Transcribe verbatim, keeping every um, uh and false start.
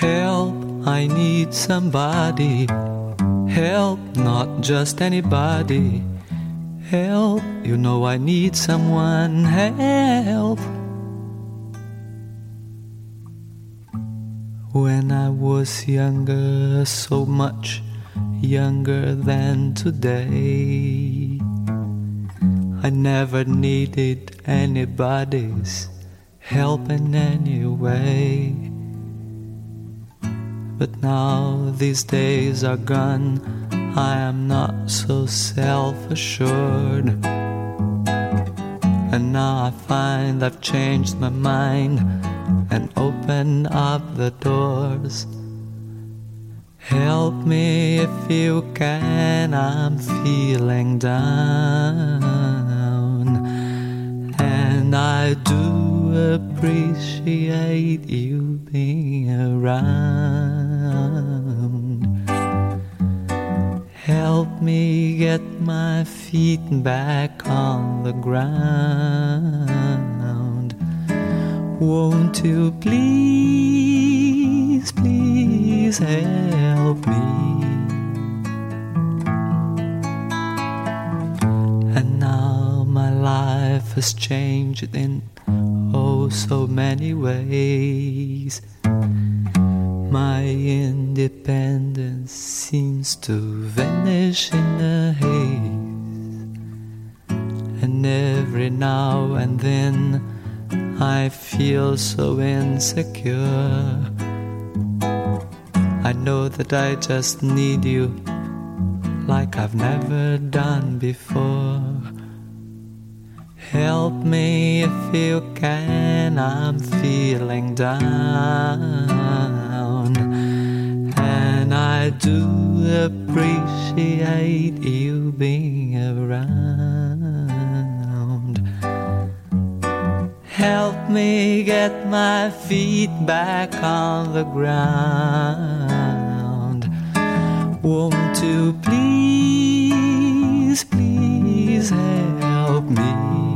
Help, I need somebody. Help, not just anybody. Help, you know I need someone. Help. When I was younger, so much younger than today, I never needed anybody's help in any way. But now these days are gone, I am not so self-assured. And now I find I've changed my mind and opened up the doors. Help me if you can, I'm feeling down. And I do appreciate you being around. Help me get my feet back on the ground. Won't you please, please help me? And now my life has changed in oh so many ways. My independence seems to vanish in a haze. And every now and then I feel so insecure. I know that I just need you like I've never done before. Help me if you can, I'm feeling down. And I do appreciate you being around. Help me get my feet back on the ground. Won't you please, please help me?